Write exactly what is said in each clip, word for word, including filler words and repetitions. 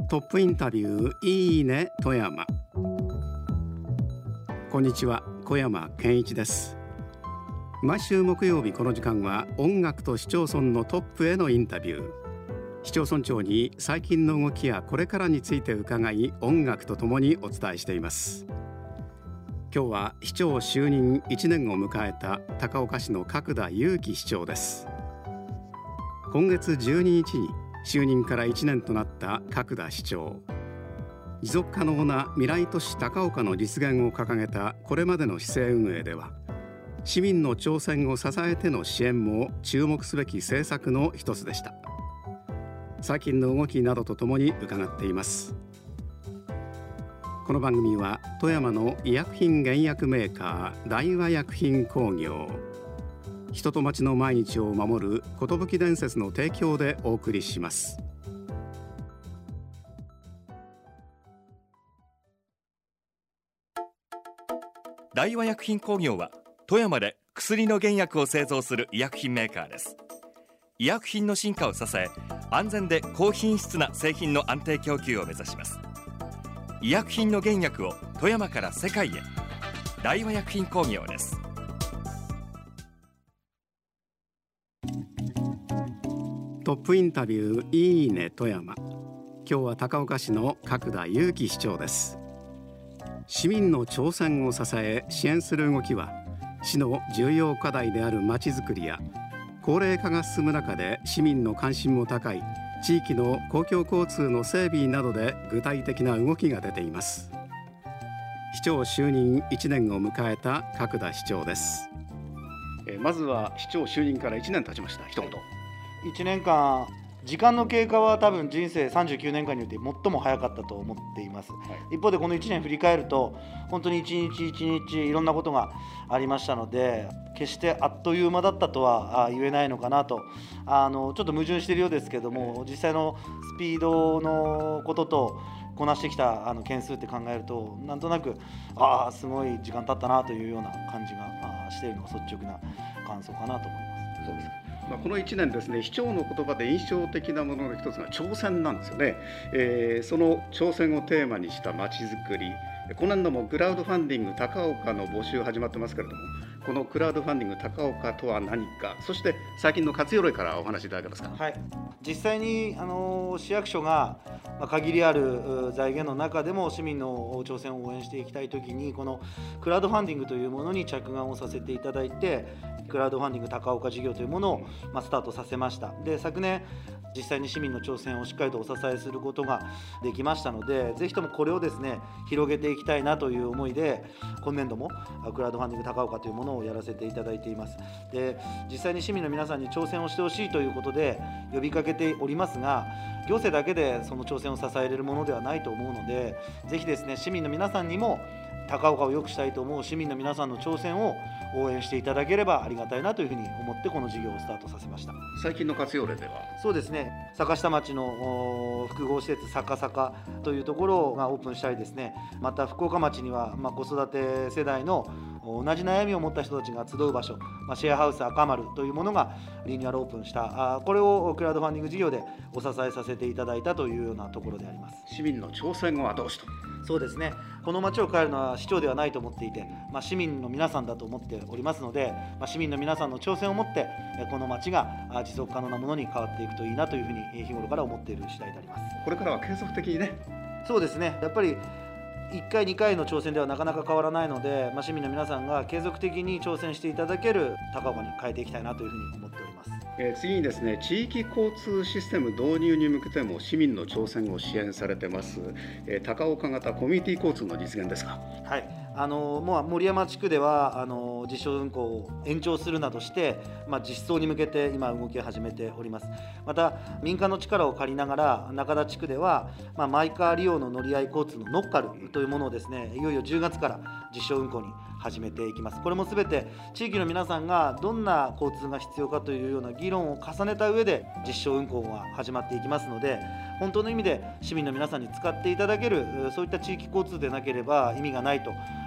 トップインタビューいいね富山。こんにちは、小山健一です。毎週木曜日この時間は音楽と市町村のトップへのインタビュー。市町村長に最近の動きやこれからについて伺い、音楽とともにお伝えしています。今日は市長就任いちねんを迎えた高岡市の角田祐樹市長です。今月じゅうににちに就任からいちねんとなった角田市長。持続可能な未来都市高岡の実現を掲げたこれまでの市政運営では、市民の挑戦を支えての支援も注目すべき政策の一つでした。最近の動きなどとともに伺っています。この番組は富山の医薬品原薬メーカー大和薬品工業、人と町の毎日を守る寿伝説の提供でお送りします。 大和薬品工業は富山で薬の原薬を製造する医薬品メーカーです。医薬品の進化を支え、安全で高品質な製品の安定供給を目指します。医薬品の原薬を富山から世界へ。大和薬品工業です。 トップインタビューいいね富山。今日は高岡市の角田祐樹市長です。市民の挑戦を支え支援する動きは、市の重要課題であるまちづくりや高齢化が進む中で市民の関心も高い地域の公共交通の整備などで具体的な動きが出ています。市長就任いちねんを迎えた角田市長です。えまずは市長就任からいちねん経ちました。一言。 いちねんかん、時間の経過は多分人生さんじゅうきゅうねんかんによって最も早かったと思っています、はい、一方でこのいちねん振り返ると本当に一日一日いろんなことがありましたので、決してあっという間だったとは言えないのかなと、あのちょっと矛盾しているようですけども、実際のスピードのこととこなしてきたあの件数って考えると、なんとなくああすごい時間経ったなというような感じがしているのが率直な感想かなと思います。 そうです。まあ、このいちねんですね、市長の言葉で印象的なものの一つが挑戦なんですよね。えー、その挑戦をテーマにしたまちづくり、今年度もクラウドファンディング高岡の募集始まってますけれども、このクラウドファンディング高岡とは何か、そして最近の活用例からお話しいただけますか。 はい、実際にあの市役所が限りある財源の中でも市民の挑戦を応援していきたいときに、このクラウドファンディングというものに着眼をさせていただいて、クラウドファンディング高岡事業というものを、まあ、スタートさせました。で、昨年実際に市民の挑戦をしっかりとお支えすることができましたので、ぜひともこれをですね広げていきたいなという思いで、今年度もクラウドファンディング高岡というものをやらせていただいています。で、実際に市民の皆さんに挑戦をしてほしいということで呼びかけておりますが、行政だけでその挑戦を支えれるものではないと思うので、ぜひですね市民の皆さんにも高岡を良くしたいと思う市民の皆さんの挑戦を応援していただければありがたいなというふうに思ってこの事業をスタートさせました。 最近の活用例では、 そうですね、坂下町の複合施設坂坂というところがオープンしたりですね、また福岡町には、まあ、子育て世代の同じ悩みを持った人たちが集う場所、まあ、シェアハウス赤丸というものがリニューアルオープンした、あこれをクラウドファンディング事業でお支えさせていただいたというようなところであります。 市民の挑戦を後押しと。 そうですね、この町を変えるのは市長ではないと思っていて、まあ、市民の皆さんだと思っておりますので、まあ、市民の皆さんの挑戦を持ってこの町が持続可能なものに変わっていくといいなというふうに日頃から思っている次第であります。 これからは継続的にね。 そうですね、やっぱりいっかいにかいの挑戦ではなかなか変わらないので、まあ、市民の皆さんが継続的に挑戦していただける高岡に変えていきたいなというふうに思っております。 えー、次にですね、地域交通システム導入に向けても市民の挑戦を支援されてます、えー、高岡型コミュニティ交通の実現ですか。 はい、あのもう森山地区ではあの実証運行を延長するなどして、まあ、実装に向けて今動きを始めております。また民間の力を借りながら中田地区では、まあ、マイカー利用の乗り合い交通のノッカルというものをですね、いよいよじゅうがつから実証運行に始めていきます。これもすべて地域の皆さんがどんな交通が必要かというような議論を重ねた上で実証運行が始まっていきますので、本当の意味で市民の皆さんに使っていただけるそういった地域交通でなければ意味がないと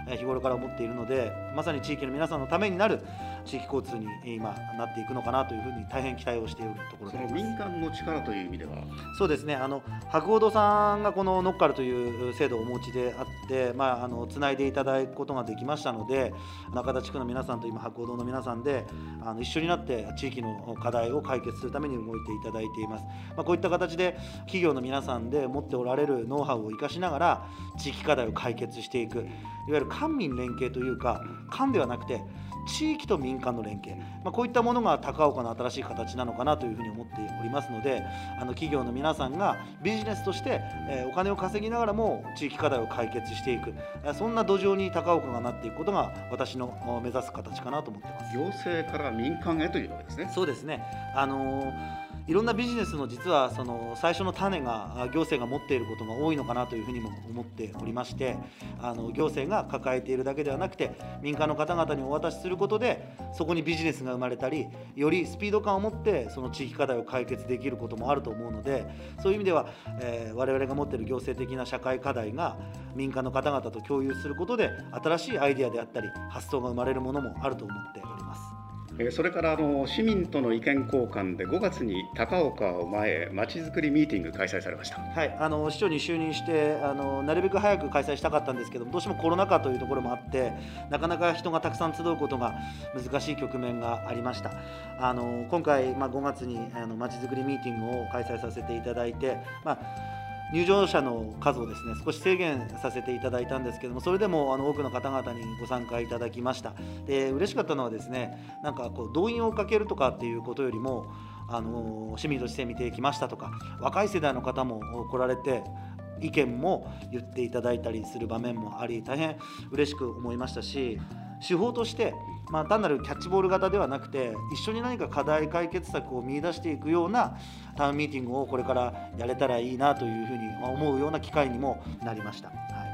日頃から思っているので、まさに地域の皆さんのためになる地域交通に今なっていくのかなというふうに大変期待をしているところであります。 その民間の力という意味では、 そうですね、あの博報堂さんがこのノッカルという制度をお持ちであって、まあ、あのつないでいただくことができましたので、中田地区の皆さんと今博報堂の皆さんであの一緒になって地域の課題を解決するために動いていただいています。まあ、こういった形で企業の皆さんで持っておられるノウハウを生かしながら地域課題を解決していく、いわゆる官民連携というか、官ではなくて地域と民間の連携、まあ、こういったものが高岡の新しい形なのかなというふうに思っておりますので、あの企業の皆さんがビジネスとして、えー、お金を稼ぎながらも地域課題を解決していく、そんな土壌に高岡がなっていくことが私の目指す形かなと思っています。 行政から民間へというわけですね。 そうですね、あのーいろんなビジネスの実はその最初の種が行政が持っていることが多いのかなというふうにも思っておりまして、あの行政が抱えているだけではなくて民間の方々にお渡しすることでそこにビジネスが生まれたり、よりスピード感を持ってその地域課題を解決できることもあると思うので、そういう意味では、えー、我々が持っている行政的な社会課題が民間の方々と共有することで新しいアイデアであったり発想が生まれるものもあると思っております。 それからあの市民との意見交換でごがつに高岡を前まちづくりミーティング開催されました。 はい、あの市長に就任してあのなるべく早く開催したかったんですけども、どうしてもコロナ禍というところもあってなかなか人がたくさん集うことが難しい局面がありました。あの今回、まあ、ごがつにあのまちづくりミーティングを開催させていただいて、まあ入場者の数をですね少し制限させていただいたんですけども、それでもあの多くの方々にご参加いただきました。で嬉しかったのはですね、なんかこう動員をかけるとかっていうことよりもあの市民として見てきましたとか、若い世代の方も来られて意見も言っていただいたりする場面もあり、大変嬉しく思いましたし、手法として、まあ、単なるキャッチボール型ではなくて一緒に何か課題解決策を見出していくようなタウンミーティングをこれからやれたらいいなというふうに思うような機会にもなりました。はい、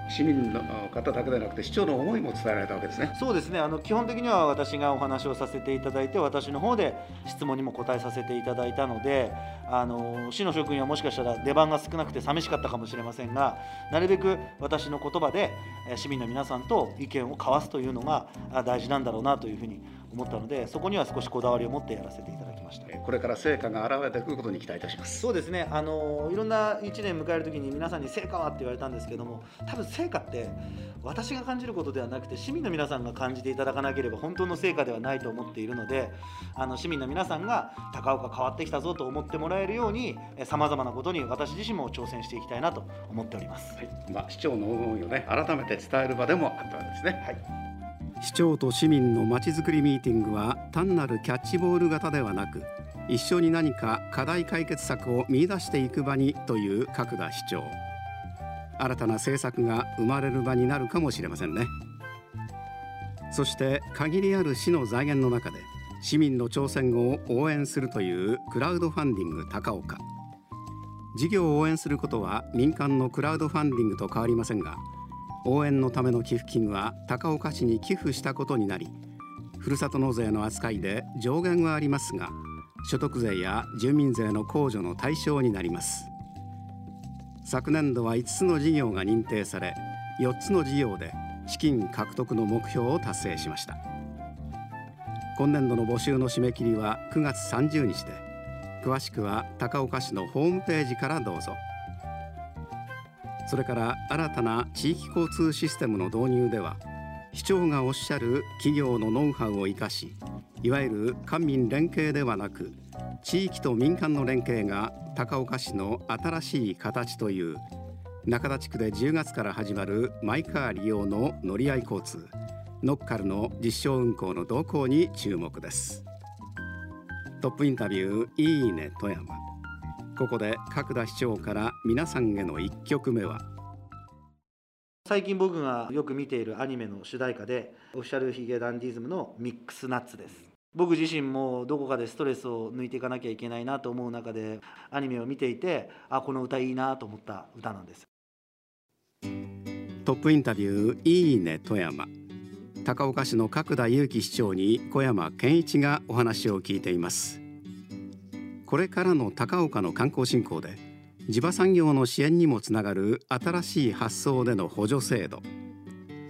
市民の方だけでなくて市長の思いも伝えられたわけですね。 そうですね、あの基本的には私がお話をさせていただいて、私の方で質問にも答えさせていただいたので、あの市の職員はもしかしたら出番が少なくて寂しかったかもしれませんが、なるべく私の言葉で市民の皆さんと意見を交わすというのが大事なんだろうなというふうに思ったので、そこには少しこだわりを持ってやらせていただきました。 これから成果が現れてくることに期待いたします。 そうですね、あのいろんないちねん迎えるときに皆さんに成果はって言われたんですけども、多分成果って私が感じることではなくて市民の皆さんが感じていただかなければ本当の成果ではないと思っているので、あの市民の皆さんが高岡変わってきたぞと思ってもらえるようにさまざまなことに私自身も挑戦していきたいなと思っております。 はい、まあ、市長の思いをね改めて伝える場でもあったわけですね。 はい、 市長と市民のまちづくりミーティングは単なるキャッチボール型ではなく、一緒に何か課題解決策を見出していく場にという角田市長、新たな政策が生まれる場になるかもしれませんね。そして限りある市の財源の中で市民の挑戦を応援するというクラウドファンディング高岡、事業を応援することは民間のクラウドファンディングと変わりませんが、応援のための寄付金は高岡市に寄付したことになり、ふるさと納税の扱いで上限はありますが、所得税や住民税の控除の対象になります。昨年度はいつつの事業が認定され、よっつの事業で資金獲得の目標を達成しました。今年度の募集の締め切りはくがつさんじゅうにちで、詳しくは高岡市のホームページからどうぞ。それから新たな地域交通システムの導入では、市長がおっしゃる企業のノウハウを生かし、いわゆる官民連携ではなく地域と民間の連携が高岡市の新しい形という、中田地区でじゅうがつから始まるマイカー利用の乗り合い交通ノッカルの実証運行の動向に注目です。トップインタビューいいね富山。ここで角田市長から皆さんへのいっきょくめは、 最近僕がよく見ているアニメの主題歌で、オフィシャルヒゲダンディズムのミックスナッツです。僕自身もどこかでストレスを抜いていかなきゃいけないなと思う中で、アニメを見ていて、あ、この歌いいなと思った歌なんです。 トップインタビューいいね富山。高岡市の角田祐樹市長に小山健一がお話を聞いています。これからの高岡の観光振興で地場産業の支援にもつながる新しい発想での補助制度、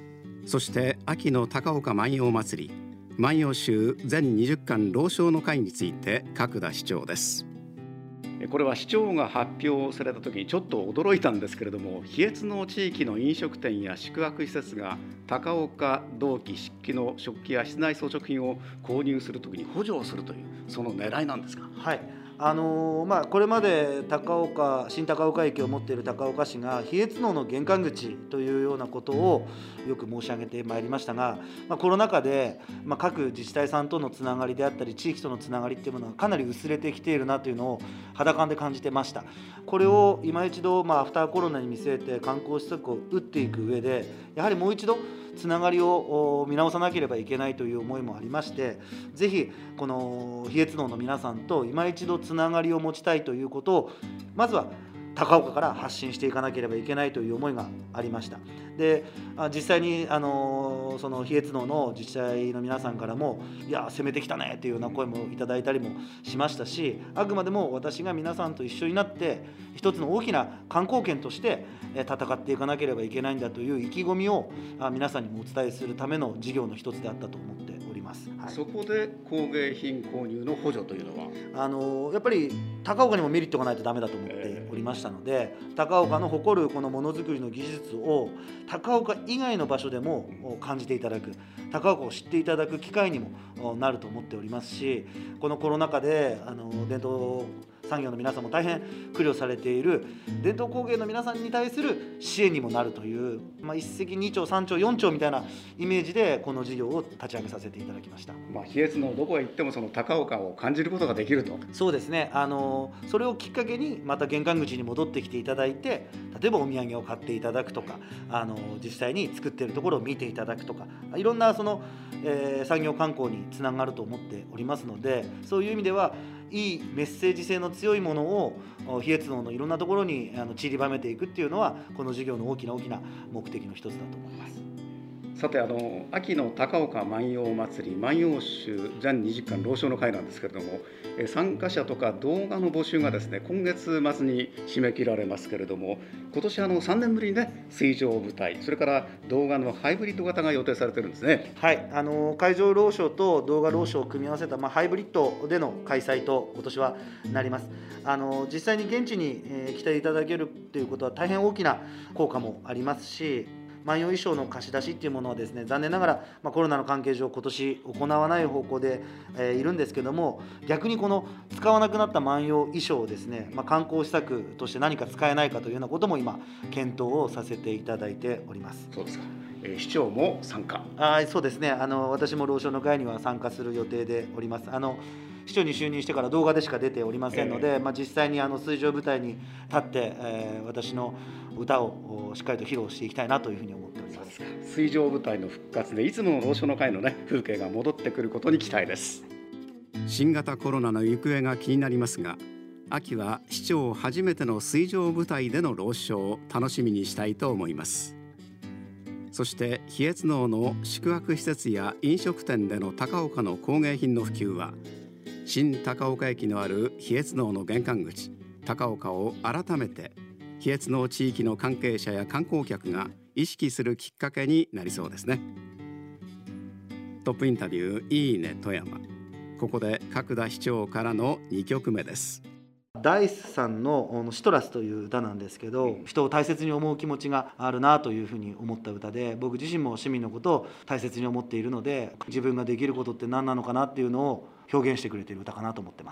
そして秋の高岡万葉まつり、万葉集全にじゅっかん朗唱の会について角田市長です。これは市長が発表された時にちょっと驚いたんですけれども、比越の地域の飲食店や宿泊施設が高岡銅器漆器の食器や室内装飾品を購入する時に補助をするという、その狙いなんですか？ はい、あのーまあ、これまで高岡新高岡駅を持っている高岡市が比越能の玄関口というようなことをよく申し上げてまいりましたが、まあ、コロナ禍で、まあ、各自治体さんとのつながりであったり地域とのつながりっていうものがかなり薄れてきているなというのを肌感で感じてました。これを今一度、まあ、アフターコロナに見据えて観光施策を打っていく上で、やはりもう一度つながりを見直さなければいけないという思いもありまして、ぜひこの比越能の皆さんと今一度つながりを持ちたいということをまずは高岡から発信していかなければいけないという思いがありました。で、実際にあのその比越能の自治体の皆さんからも、いや攻めてきたねというような声もいただいたりもしましたし、あくまでも私が皆さんと一緒になって一つの大きな観光県として戦っていかなければいけないんだという意気込みを皆さんにもお伝えするための事業の一つであったと思っております。はい、 そこで工芸品購入の補助というのはあのやっぱり高岡にもメリットがないとダメだと思っておりましたので、高岡の誇るこのものづくりの技術を高岡以外の場所でも感じていただく、高岡を知っていただく機会にもなると思っておりますし、このコロナ禍であの伝統産業の皆さんも大変苦慮されている伝統工芸の皆さんに対する支援にもなるという、まあ、一石二鳥三鳥四鳥みたいなイメージでこの事業を立ち上げさせていただきました。 まあ、比越のどこへ行ってもその高岡を感じることができると。 そうですね、あのそれをきっかけにまた玄関口に戻ってきていただいて、例えばお土産を買っていただくとか、あの実際に作っているところを見ていただくとか、いろんなその、えー、産業観光につながると思っておりますので、そういう意味ではいいメッセージ性の強いものを比越能のいろんなところにあの散りばめていくっていうのは、この事業の大きな大きな目的の一つだと思います。 さて、あの秋の高岡万葉まつり万葉集全にじゅっかん朗唱の会なんですけれども、参加者とか動画の募集がですね、今月末に締め切られますけれども、今年あのさんねんぶりにね、水上舞台、それから動画のハイブリッド型が予定されてるんですね。 はい、あの会場朗唱と動画朗唱を組み合わせた、まあ、ハイブリッドでの開催と今年はなります。あの実際に現地に、えー、来ていただけるということは大変大きな効果もありますし、万葉衣装の貸し出しっていうものはですね、残念ながら、まあ、コロナの関係上今年行わない方向で、えー、いるんですけども、逆にこの使わなくなった万葉衣装をですね、まあ、観光施策として何か使えないかというようなことも今検討をさせていただいております。 そうですか、えー、市長も参加。 あ、そうですね、あの私も朗唱の会には参加する予定でおります。あの市長に就任してから動画でしか出ておりませんので、えーまあ、実際にあの水上舞台に立って、えー、私の歌をしっかりと披露していきたいなというふうに思っております。 そうですか、水上舞台の復活でいつもの朗唱の会の、ね、風景が戻ってくることに期待です。新型コロナの行方が気になりますが、秋は市長初めての水上舞台での朗唱を楽しみにしたいと思います。そして比越能の宿泊施設や飲食店での高岡の工芸品の普及は、新高岡駅のある比越能の玄関口高岡を改めて比越能地域の関係者や観光客が意識するきっかけになりそうですね。トップインタビューいいね富山、ここで角田市長からのにきょくめです。 ダイスさんのシトラスという歌なんですけど、人を大切に思う気持ちがあるなというふうに思った歌で、僕自身も市民のことを大切に思っているので、自分ができることって何なのかなっていうのを表現してくれている歌かなと思ってます。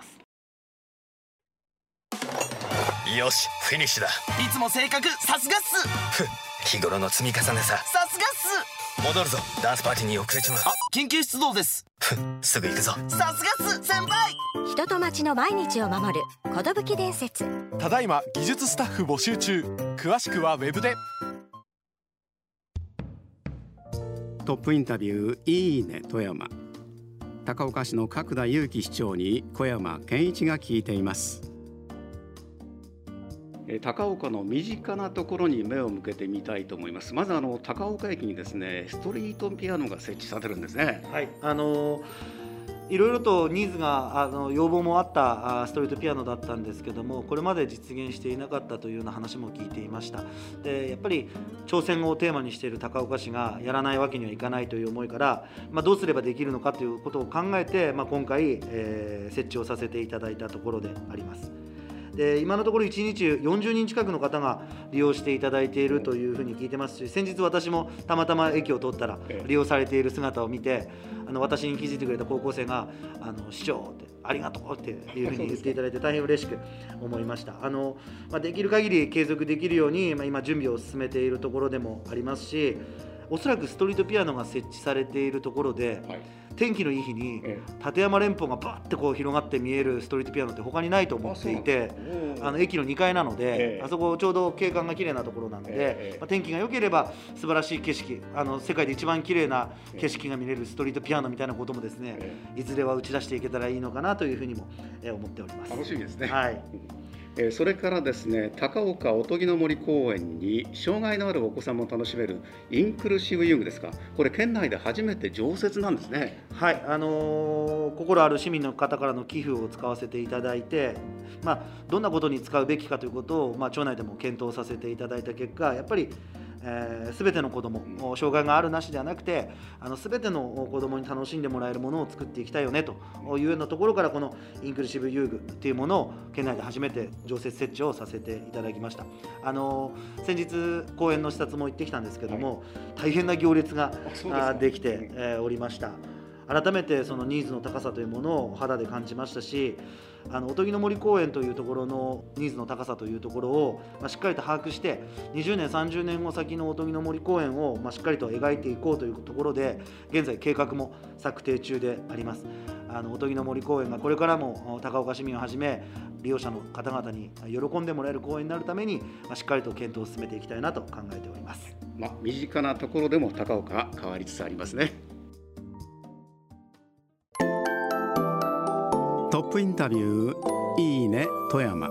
よし、フィニッシュだ。 いつも性格さすがっす。 日頃の積み重ねさ。 さすがっす。 戻るぞ、ダンスパーティーに遅れちまう。 あ、緊急出動です。 すぐ行くぞ。 さすがっす先輩。 人と町の毎日を守る寿伝説。 ただいま技術スタッフ募集中。詳しくはウェブで。 トップインタビューいいね富山、高岡市の角田祐樹市長に小山健一が聞いています。高岡の身近なところに目を向けてみたいと思います。まずあの高岡駅にですね、ストリートピアノが設置されるんですね。 はい、あのいろいろとニーズがあの要望もあったあストリートピアノだったんですけども、これまで実現していなかったというような話も聞いていました。でやっぱり挑戦をテーマにしている高岡市がやらないわけにはいかないという思いから、まあ、どうすればできるのかということを考えて、まあ、今回、えー、設置をさせていただいたところであります。で今のところいちにちよんじゅうにん近くの方が利用していただいているというふうに聞いてますし、先日私もたまたま駅を通ったら利用されている姿を見て、あの私に気づいてくれた高校生があの市長ってありがとうっていうふうに言っていただいて大変嬉しく思いました。あの、まあ、できる限り継続できるように、まあ、今準備を進めているところでもありますし、おそらくストリートピアノが設置されているところで、はい、天気のいい日に立山連峰がバーってこう広がって見えるストリートピアノって他にないと思っていて、あの駅のにかいなので、あそこちょうど景観が綺麗なところなので、まあ、天気が良ければ素晴らしい景色、あの世界で一番綺麗な景色が見れるストリートピアノみたいなこともですね、いずれは打ち出していけたらいいのかなというふうにも思っております。 楽しみですね。 はい。 それからですね、高岡おとぎの森公園に障害のあるお子さんも楽しめるインクルーシブ遊具ですか、これ県内で初めて常設なんですね。 はい、あのー、心ある市民の方からの寄付を使わせていただいて、まあ、どんなことに使うべきかということを、まあ、町内でも検討させていただいた結果、やっぱりえー、全ての子ども、障害があるなしではなくて、あの全ての子どもに楽しんでもらえるものを作っていきたいよねというようなところから、このインクルーシブ遊具というものを県内で初めて常設設置をさせていただきました。あの先日公園の視察も行ってきたんですけども、はい、大変な行列ができて、えー、おりました。改めてそのニーズの高さというものを肌で感じましたし、あのおとぎの森公園というところのニーズの高さというところを、まあ、しっかりと把握して、にじゅうねんさんじゅうねんご先のおとぎの森公園を、まあ、しっかりと描いていこうというところで、現在計画も策定中であります。あのおとぎの森公園がこれからも高岡市民をはじめ利用者の方々に喜んでもらえる公園になるために、まあ、しっかりと検討を進めていきたいなと考えております。 まあ、身近なところでも高岡が変わりつつありますね。トップインタビュー、いいね富山。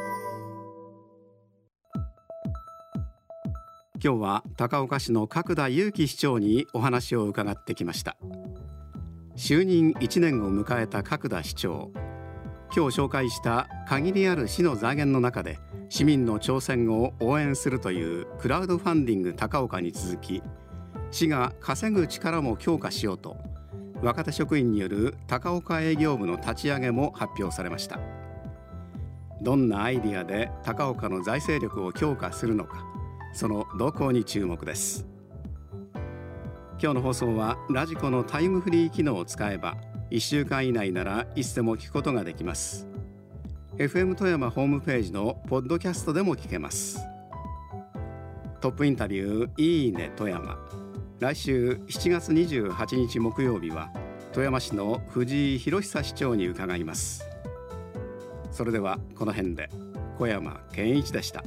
今日は高岡市の角田祐樹市長にお話を伺ってきました。就任いちねんを迎えた角田市長、今日紹介した限りある市の財源の中で市民の挑戦を応援するというクラウドファンディング高岡に続き、市が稼ぐ力も強化しようと若手職員による高岡営業部の立ち上げも発表されました。どんなアイディアで高岡の財政力を強化するのか、その動向に注目です。今日の放送はラジコのタイムフリー機能を使えばいっしゅうかん以内ならいつでも聞くことができます。 エフエム 富山ホームページのポッドキャストでも聞けます。トップインタビュー、いいね富山。来週しちがつにじゅうはちにち木曜日は富山市の藤井博久市長に伺います。それではこの辺で、小山健一でした。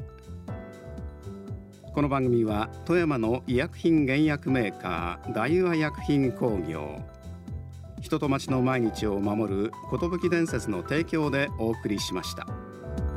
この番組は富山の医薬品原薬メーカー大和薬品工業、人と町の毎日を守る寿伝説の提供でお送りしました。